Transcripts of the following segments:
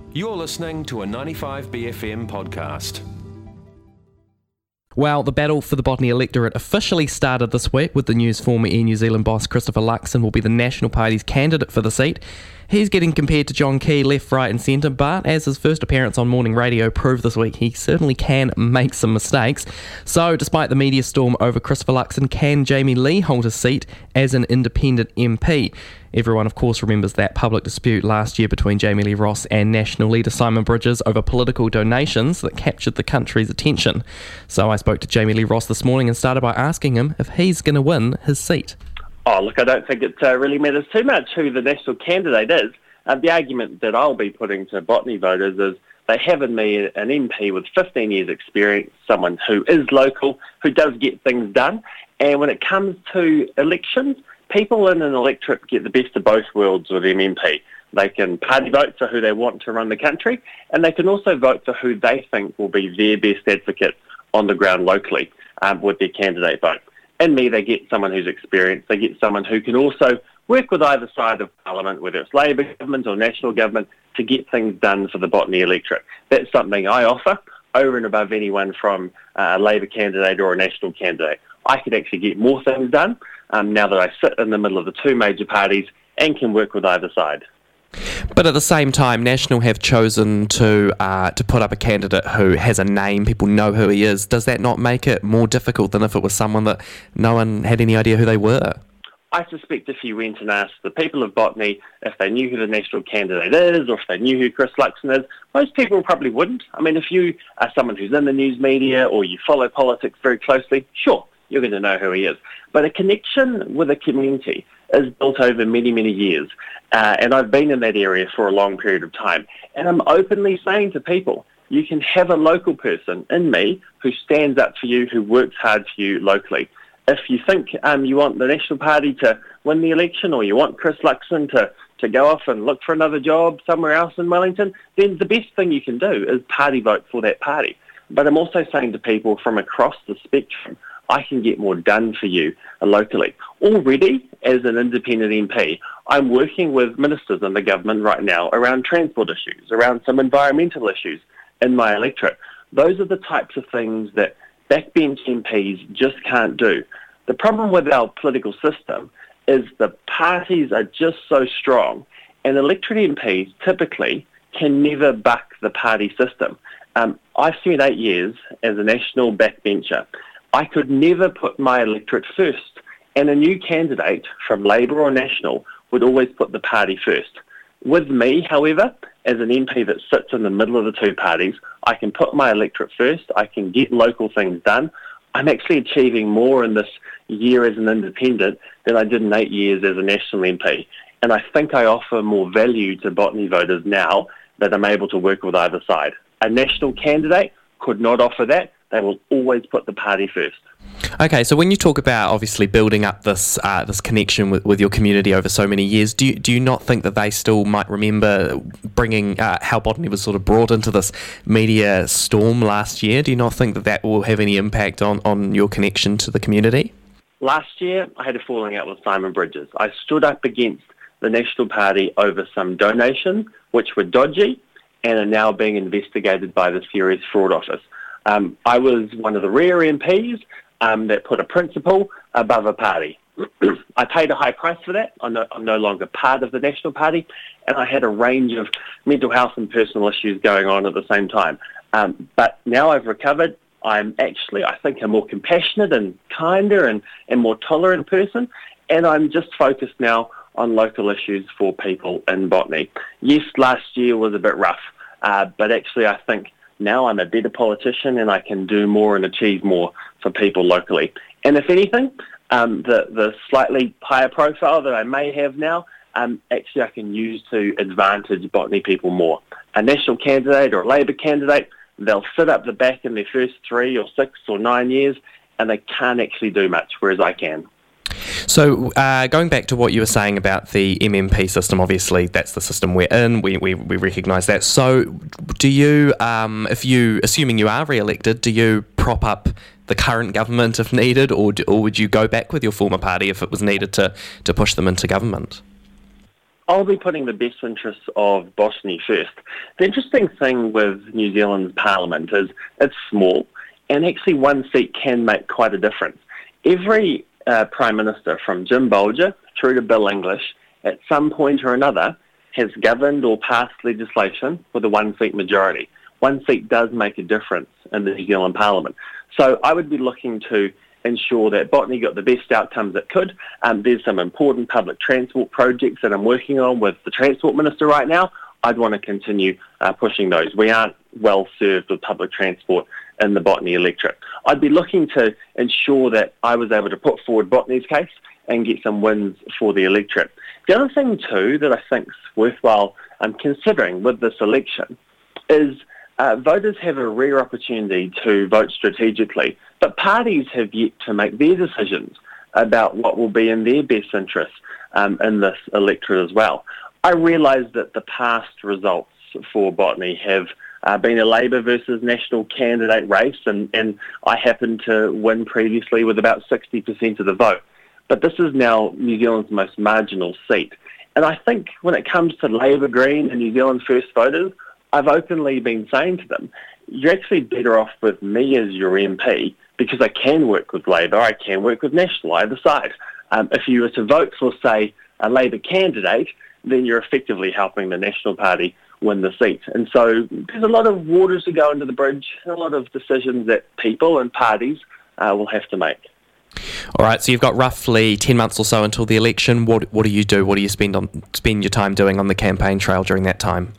You're listening to a 95BFM podcast. Well, the battle for the Botany electorate officially started this week with the news former Air New Zealand boss Christopher Luxon will be the National Party's candidate for the seat. He's getting compared to John Key left, right and centre, but as his first appearance on morning radio proved this week, he certainly can make some mistakes. So, despite the media storm over Christopher Luxon, can Jamie Lee hold his seat as an independent MP? Everyone, of course, remembers that public dispute last year between Jamie Lee Ross and National leader Simon Bridges over political donations that captured the country's attention. So I spoke to Jamie Lee Ross this morning and started by asking him if he's going to win his seat. Oh, look, I don't think it really matters too much who the national candidate is. The argument that I'll be putting to Botany voters is they have in me an MP with 15 years' experience, someone who is local, who does get things done. And when it comes to elections, people in an electorate get the best of both worlds with MMP. They can party vote for who they want to run the country, and they can also vote for who they think will be their best advocate on the ground locally with their candidate vote. In me, they get someone who's experienced. They get someone who can also work with either side of Parliament, whether it's Labour government or national government, to get things done for the Botany electorate. That's something I offer over and above anyone from a Labour candidate or a national candidate. I could actually get more things done now that I sit in the middle of the two major parties and can work with either side. But at the same time, National have chosen to put up a candidate who has a name, people know who he is. Does that not make it more difficult than if it was someone that no one had any idea who they were? I suspect if you went and asked the people of Botany if they knew who the national candidate is or if they knew who Chris Luxon is, most people probably wouldn't. I mean, if you are someone who's in the news media or you follow politics very closely, sure, you're going to know who he is. But a connection with a community is built over many, many years. And I've been in that area for a long period of time. And I'm openly saying to people, you can have a local person in me who stands up for you, who works hard for you locally. If you think you want the National Party to win the election or you want Chris Luxon to go off and look for another job somewhere else in Wellington, then the best thing you can do is party vote for that party. But I'm also saying to people from across the spectrum, I can get more done for you locally. Already, as an independent MP, I'm working with ministers in the government right now around transport issues, around some environmental issues in my electorate. Those are the types of things that backbench MPs just can't do. The problem with our political system is the parties are just so strong, and electorate MPs typically can never buck the party system. I've spent 8 years as a national backbencher. I could never put my electorate first, and a new candidate from Labour or National would always put the party first. With me, however, as an MP that sits in the middle of the two parties, I can put my electorate first, I can get local things done. I'm actually achieving more in this year as an independent than I did in 8 years as a national MP. And I think I offer more value to Botany voters now that I'm able to work with either side. A national candidate could not offer that. They will always put the party first. Okay, so when you talk about obviously building up this connection with your community over so many years, do you not think that they still might remember bringing how Botany was sort of brought into this media storm last year? Do you not think that will have any impact on your connection to the community? Last year, I had a falling out with Simon Bridges. I stood up against the National Party over some donations, which were dodgy and are now being investigated by the Serious Fraud Office. I was one of the rare MPs that put a principle above a party. I paid a high price for that. I'm no longer part of the National Party, and I had a range of mental health and personal issues going on at the same time. But now I've recovered. I'm actually, I think, a more compassionate and kinder and more tolerant person, and I'm just focused now on local issues for people in Botany. Yes, last year was a bit rough, but actually I think now I'm a better politician and I can do more and achieve more for people locally. And if anything, the slightly higher profile that I may have now, actually I can use to advantage Botany people more. A national candidate or a Labour candidate, they'll sit up the back in their first 3 or 6 or 9 years and they can't actually do much, whereas I can. So going back to what you were saying about the MMP system, obviously that's the system we're in, we recognise that. So do you, assuming you are re-elected, do you prop up the current government if needed, or would you go back with your former party if it was needed to push them into government? I'll be putting the best interests of botany first. The interesting thing with New Zealand's parliament is it's small, and actually one seat can make quite a difference. Every Prime Minister, from Jim Bolger through to Bill English, at some point or another, has governed or passed legislation with a one-seat majority. One seat does make a difference in the New Zealand Parliament. So I would be looking to ensure that botany got the best outcomes it could. There's some important public transport projects that I'm working on with the Transport Minister right now. I'd want to continue pushing those. We aren't well served with public transport in the botany electorate. I'd be looking to ensure that I was able to put forward botany's case and get some wins for the electorate. The other thing too that I think is worthwhile considering with this election is voters have a rare opportunity to vote strategically, but parties have yet to make their decisions about what will be in their best interests in this electorate as well. I realise that the past results for botany have been a Labour versus National candidate race, and I happened to win previously with about 60% of the vote. But this is now New Zealand's most marginal seat. And I think when it comes to Labour, Green and New Zealand First voters, I've openly been saying to them, you're actually better off with me as your MP because I can work with Labour, I can work with National, either side. If you were to vote for, say, a Labour candidate, then you're effectively helping the National Party win the seat. And so there's a lot of waters to go under the bridge, and a lot of decisions that people and parties will have to make. All right, so you've got roughly 10 months or so until the election. What do you do? What do you spend your time doing on the campaign trail during that time?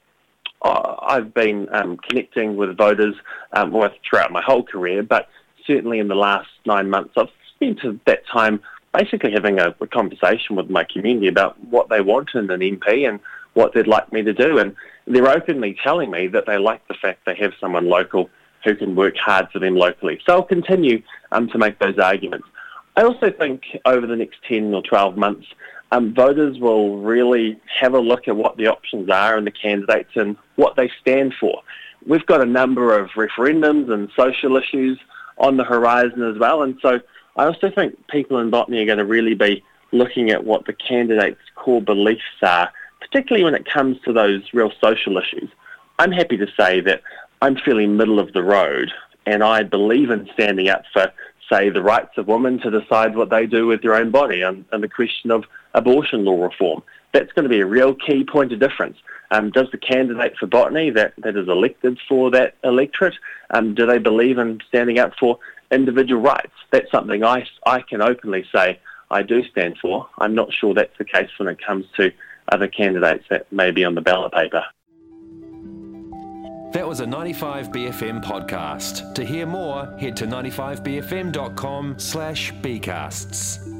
I've been connecting with voters throughout my whole career, but certainly in the last 9 months, I've spent that time basically having a conversation with my community about what they want in an MP and what they'd like me to do. And they're openly telling me that they like the fact they have someone local who can work hard for them locally. So I'll continue to make those arguments. I also think over the next 10 or 12 months, voters will really have a look at what the options are and the candidates and what they stand for. We've got a number of referendums and social issues on the horizon as well, and so I also think people in botany are going to really be looking at what the candidates' core beliefs are, particularly when it comes to those real social issues. I'm happy to say that I'm fairly middle of the road, and I believe in standing up for, say, the rights of women to decide what they do with their own body and the question of abortion law reform. That's going to be a real key point of difference. Does the candidate for botany that is elected for that electorate, do they believe in standing up for individual rights? That's something I can openly say I do stand for. I'm not sure that's the case when it comes to other candidates that may be on the ballot paper. That was a 95BFM podcast. To hear more, head to 95bfm.com/bcasts.